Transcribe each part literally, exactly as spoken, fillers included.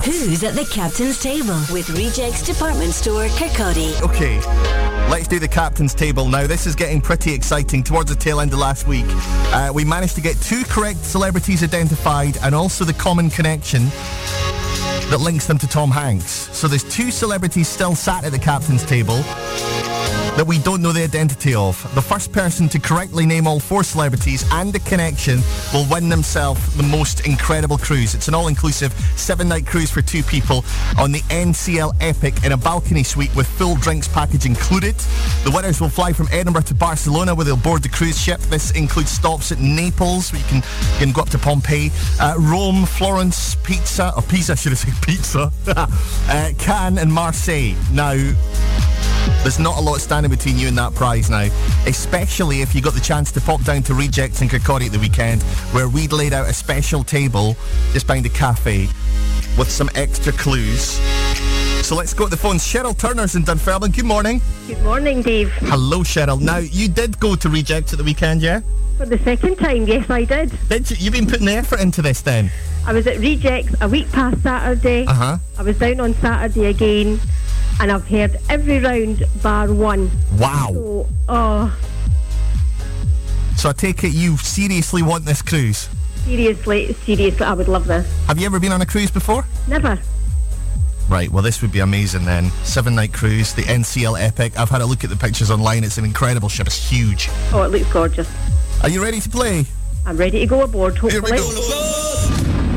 Who's at the Captain's Table with Rejects Department Store, Kirkcaldy. Okay, let's do the Captain's Table now. This is getting pretty exciting towards the tail end of last week. Uh, we managed to get two correct celebrities identified and also the common connection that links them to Tom Hanks. So there's two celebrities still sat at the Captain's Table that we don't know the identity of. The first person to correctly name all four celebrities and the connection will win themselves the most incredible cruise. It's an all-inclusive seven-night cruise for two people on the N C L Epic in a balcony suite with full drinks package included. The winners will fly from Edinburgh to Barcelona where they'll board the cruise ship. This includes stops at Naples where you can, you can go up to Pompeii, uh, Rome, Florence, Pisa, or Pisa, should I say Pizza, uh, Cannes and Marseille. Now, there's not a lot standing between you and that prize now, especially if you got the chance to pop down to Rejects in Kirkcaldy at the weekend, where we'd laid out a special table just behind a cafe with some extra clues. So let's go to the phones. Cheryl Turner's in Dunfermline. Good morning. Good morning, Dave. Hello, Cheryl. Now, you did go to Rejects at the weekend, yeah? For the second time, yes, I did. Did you? You've been putting the effort into this then? I was at Rejects a week past Saturday. Uh-huh. I was down on Saturday again. And I've heard every round bar one. Wow. So, oh. So I take it you seriously want this cruise? Seriously, seriously, I would love this. Have you ever been on a cruise before? Never. Right, well this would be amazing then. Seven-night cruise, the N C L Epic. I've had a look at the pictures online. It's an incredible ship. It's huge. Oh, it looks gorgeous. Are you ready to play? I'm ready to go aboard, hopefully. Here we go.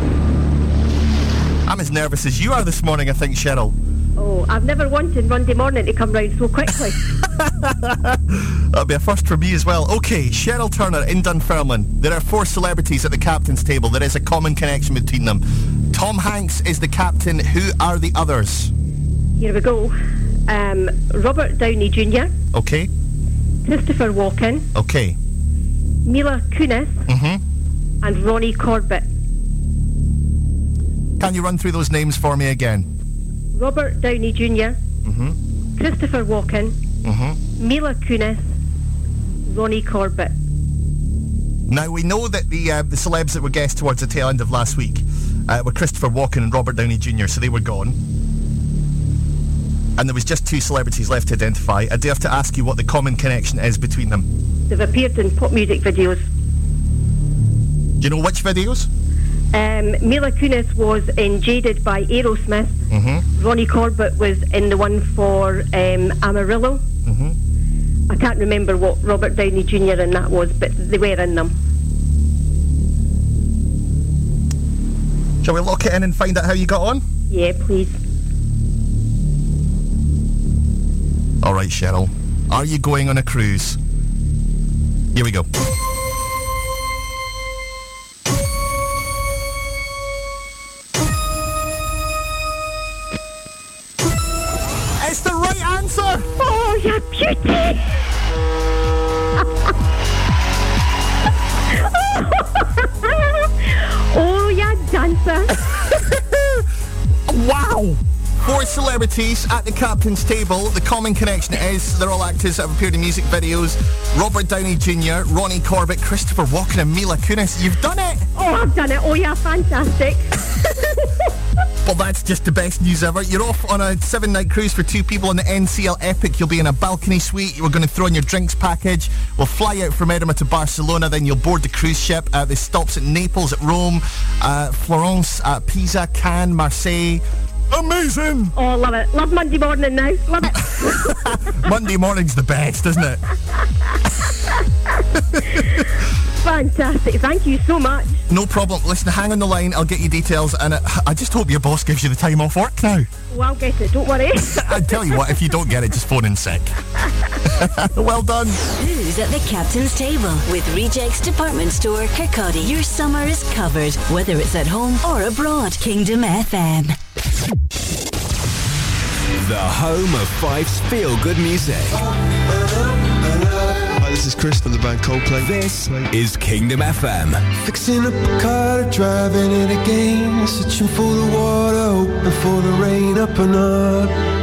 I'm as nervous as you are this morning, I think, Cheryl. Oh, I've never wanted Monday morning to come round so quickly. That'll be a first for me as well. Okay, Cheryl Turner in Dunfermline. There are four celebrities at the Captain's Table. There is a common connection between them. Tom Hanks is the captain. Who are the others? Here we go. Um, Robert Downey Junior Okay. Christopher Walken. Okay. Mila Kunis. Mm-hmm. And Ronnie Corbett. Can you run through those names for me again? Robert Downey Junior Mm-hmm. Christopher Walken. Mm-hmm. Mila Kunis. Ronnie Corbett. Now, we know that the uh, the celebs that were guests towards the tail end of last week uh, were Christopher Walken and Robert Downey Junior, so they were gone. And there was just two celebrities left to identify. I do have to ask you what the common connection is between them. They've appeared in pop music videos. Do you know which videos? Um, Mila Kunis was in Jaded by Aerosmith. Mm-hmm. Ronnie Corbett was in the one for um, Amarillo. Mm-hmm. I can't remember what Robert Downey Junior and that was, but they were in them. Shall we lock it in and find out how you got on? Yeah, please. All right, Cheryl. Are you going on a cruise? Here we go. It's the right answer! Oh, you beauty! Oh, you dancer! Wow! Four celebrities at the Captain's Table. The common connection is they're all actors that have appeared in music videos. Robert Downey Junior, Ronnie Corbett, Christopher Walken and Mila Kunis. You've done it! Oh, I've done it. Oh, yeah, fantastic. Well, that's just the best news ever. You're off on a seven-night cruise for two people on the N C L Epic. You'll be in a balcony suite. We're going to throw in your drinks package. We'll fly out from Edinburgh to Barcelona. Then you'll board the cruise ship. Uh, there's stops at Naples, at Rome, uh, Florence, uh, Pisa, Cannes, Marseille. Amazing! Oh, love it. Love Monday morning now. Love it. Monday morning's the best, isn't it? Fantastic. Thank you so much. No problem. Listen, hang on the line. I'll get you details. And uh, I just hope your boss gives you the time off work now. Oh, I'll get it. Don't worry. I tell you what, if you don't get it, just phone in sick. Well done. Who's at the Captain's Table with Rejects Department Store, Kirkcaldy. Your summer is covered, whether it's at home or abroad. Kingdom F M. The home of Fife's feel-good music. Hi, this is Chris from the band Coldplay. This is Kingdom F M. Fixing up a car, driving it again, searching for the water, hoping for the rain up and up.